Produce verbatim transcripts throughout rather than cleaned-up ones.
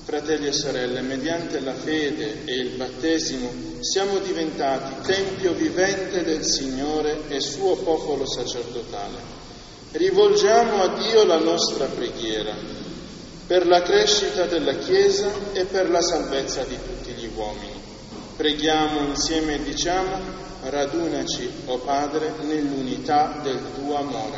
Fratelli e sorelle, mediante la fede e il battesimo siamo diventati tempio vivente del Signore e suo popolo sacerdotale. Rivolgiamo a Dio la nostra preghiera per la crescita della Chiesa e per la salvezza di tutti gli uomini. Preghiamo insieme e diciamo: radunaci, o Padre, nell'unità del tuo amore.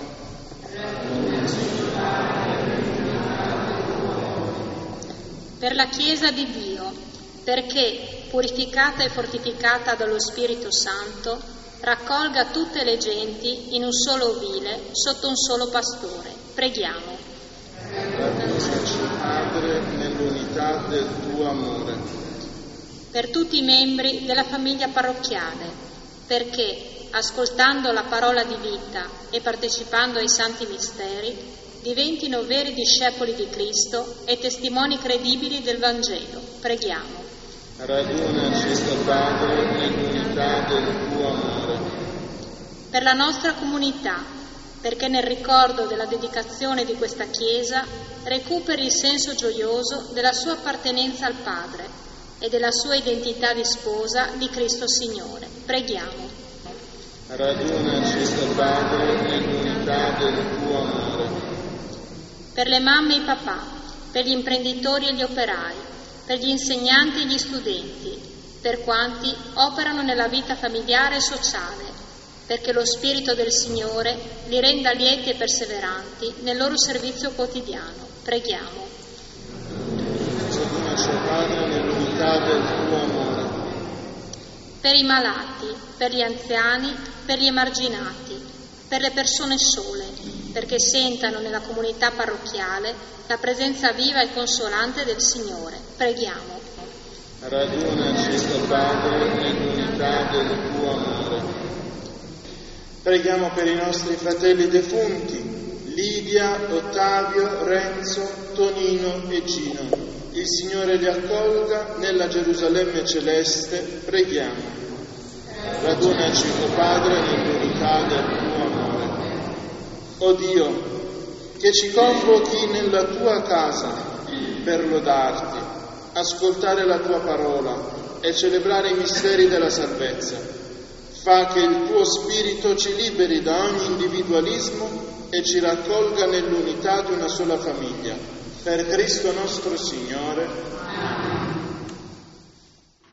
Per la Chiesa di Dio, perché, purificata e fortificata dallo Spirito Santo, raccolga tutte le genti in un solo ovile, sotto un solo pastore. Preghiamo. Radunaci, Padre, nell'unità del tuo amore. Per tutti i membri della famiglia parrocchiale, perché, ascoltando la parola di vita e partecipando ai santi misteri, diventino veri discepoli di Cristo e testimoni credibili del Vangelo. Preghiamo. Radunaci, Padre, nell'unità del tuo amore. Per la nostra comunità, perché nel ricordo della dedicazione di questa Chiesa recuperi il senso gioioso della sua appartenenza al Padre e della sua identità di sposa di Cristo Signore. Preghiamo. Radunaci, Padre, nell'unità del tuo amore. Per le mamme e i papà, per gli imprenditori e gli operai, per gli insegnanti e gli studenti, per quanti operano nella vita familiare e sociale, perché lo Spirito del Signore li renda lieti e perseveranti nel loro servizio quotidiano. Preghiamo. Radunaci, Padre, nell'unità del tuo amore. Per i malati, per gli anziani, per gli emarginati, per le persone sole, perché sentano nella comunità parrocchiale la presenza viva e consolante del Signore. Preghiamo. Radunaci, Padre, nell'unità del tuo amore. Preghiamo per i nostri fratelli defunti, Lidia, Ottavio, Renzo, Tonino e Gino. Il Signore li accolga nella Gerusalemme celeste. Preghiamo. Radunaci, o Padre, nell'unità del tuo amore. O Dio, che ci convochi nella tua casa per lodarti, ascoltare la tua parola e celebrare i misteri della salvezza, fa che il tuo Spirito ci liberi da ogni individualismo e ci raccolga nell'unità di una sola famiglia. Per Cristo nostro Signore.